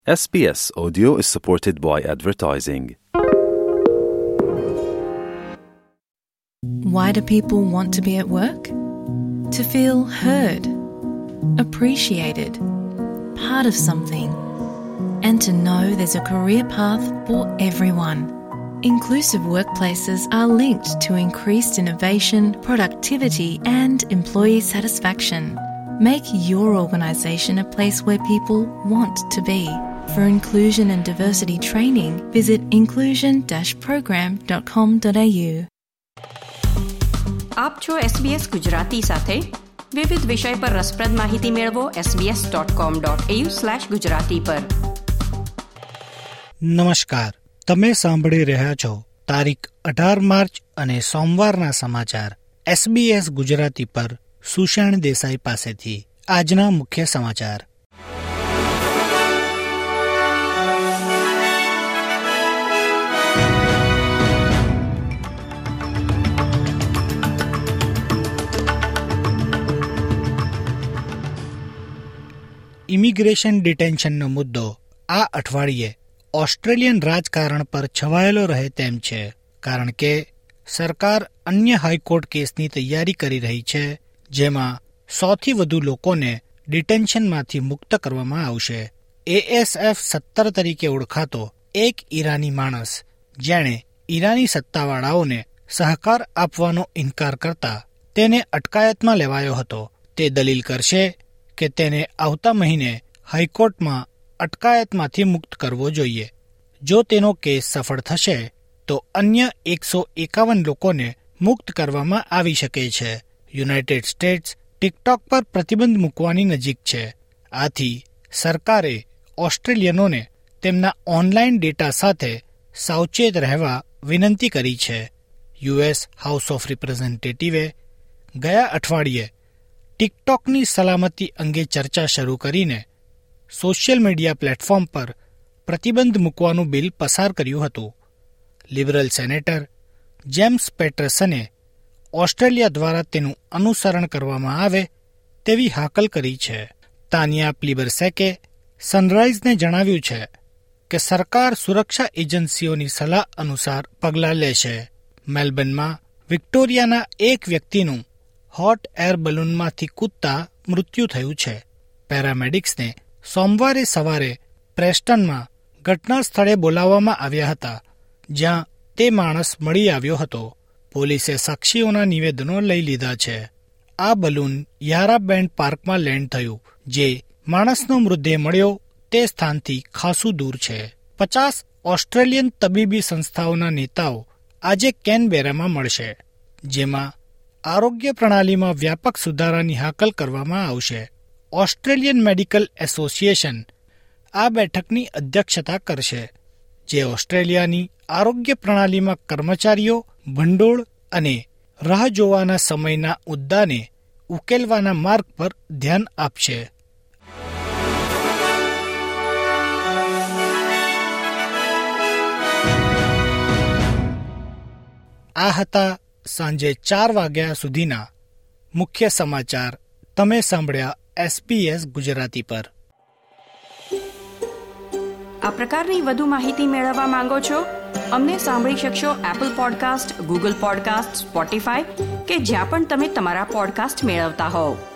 SBS Audio is supported by advertising. Why do people want to be at work? To feel heard, appreciated, part of something, and to know there's a career path for everyone. Inclusive workplaces are linked to increased innovation, productivity, and employee satisfaction. Make your organisation a place where people want to be. For inclusion and diversity training, visit inclusion-program.com.au. આપ છો SBS Gujarati સાથે વિવિધ વિષય પર રસપ્રદ માહિતી મેળવો sbs.com.au/gujarati પર. નમસ્કાર, તમે સાંભળી રહ્યા છો તારીખ 18 માર્ચ અને સોમવારના સમાચાર SBS ગુજરાતી પર સુષેણ દેસાઈ પાસેથી. આજના મુખ્ય સમાચાર. ઇમિગ્રેશન ડિટેન્શનનો મુદ્દો આ અઠવાડિયે ઓસ્ટ્રેલિયન રાજકારણ પર છવાયેલો રહે તેમ છે, કારણ કે સરકાર અન્ય હાઈકોર્ટ કેસની તૈયારી કરી રહી છે, જેમાં 100થી વધુ લોકોને ડિટેન્શનમાંથી મુક્ત કરવામાં આવશે. ASF-17 તરીકે ઓળખાતો એક ઈરાની માણસ, જેણે ઈરાની સત્તાવાળાઓને સહકાર આપવાનો ઇનકાર કરતા તેને અટકાયતમાં લેવાયો હતો, તે દલીલ કરશે કે તેને આવતા મહિને હાઈકોર્ટમાં અટકાયતમાંથી મુક્ત કરવો જોઈએ. જો તેનો કેસ સફળ થશે તો અન્ય 151 લોકોને મુક્ત કરવામાં આવી શકે છે. યુનાઇટેડ સ્ટેટ્સ ટિકટોક પર પ્રતિબંધ મૂકવાની નજીક છે. આથી સરકારે ઓસ્ટ્રેલિયનોને તેમના ઓનલાઈન ડેટા સાથે સાવચેત રહેવા વિનંતી કરી છે. US હાઉસ ઓફ રિપ્રેઝેન્ટેટિવે ગયા અઠવાડિયે ટિકટોકની સલામતી અંગે ચર્ચા શરૂ કરીને સોશિયલ મીડિયા પ્લેટફોર્મ પર પ્રતિબંધ મૂકવાનું બિલ પસાર કર્યું હતું. લિબરલ સેનેટર જેમ્સ પેટરસને ઓસ્ટ્રેલિયા દ્વારા તેનું અનુસરણ કરવામાં આવે તેવી હાકલ કરી છે. તાનિયા પ્લિબરસેકે સનરાઇઝને જણાવ્યું છે કે સરકાર સુરક્ષા એજન્સીઓની સલાહ અનુસાર પગલાં લેશે. મેલબર્નમાં વિક્ટોરિયાના એક વ્યક્તિનું હોટ એર બલૂનમાંથી કૂદતા મૃત્યુ થયું છે. પેરામેડિક્સને સોમવારે સવારે પ્રેસ્ટનમાં ઘટના સ્થળે બોલાવવામાં આવ્યા હતા, જ્યાં તે માણસ મળી આવ્યો હતો. પોલીસે સાક્ષીઓના નિવેદનો લઈ લીધા છે. આ બલૂન યારાબેન્ડ પાર્કમાં લેન્ડ થયું, જે માણસનો મૃતદેહ મળ્યો તે સ્થાનથી ખાસું દૂર છે. 50 ઓસ્ટ્રેલિયન તબીબી સંસ્થાઓના નેતાઓ આજે કેનબેરામાં મળશે, જેમાં આરોગ્ય પ્રણાલીમાં વ્યાપક સુધારાની હાકલ કરવામાં આવશે. ઓસ્ટ્રેલિયન મેડિકલ એસોસિએશન આ બેઠકની અધ્યક્ષતા કરશે, જે ઓસ્ટ્રેલિયાની આરોગ્ય પ્રણાલીમાં કર્મચારીઓ, ભંડોળ અને રાહ જોવાના સમયના મુદ્દાને ઉકેલવાના માર્ગ પર ધ્યાન આપશે. આ હતા સાંજે 4 વાગ્યા સુધીના મુખ્ય સમાચાર. તમે સાંભળ્યા SBS ગુજરાતી પર. આ પ્રકારની વધુ માહિતી મેળવવા માંગો છો? અમને સાંભળી શકશો Apple podcast, Google podcast, Spotify કે જ્યાં પણ તમે તમારા પોડકાસ્ટ મેળવતા હોવ.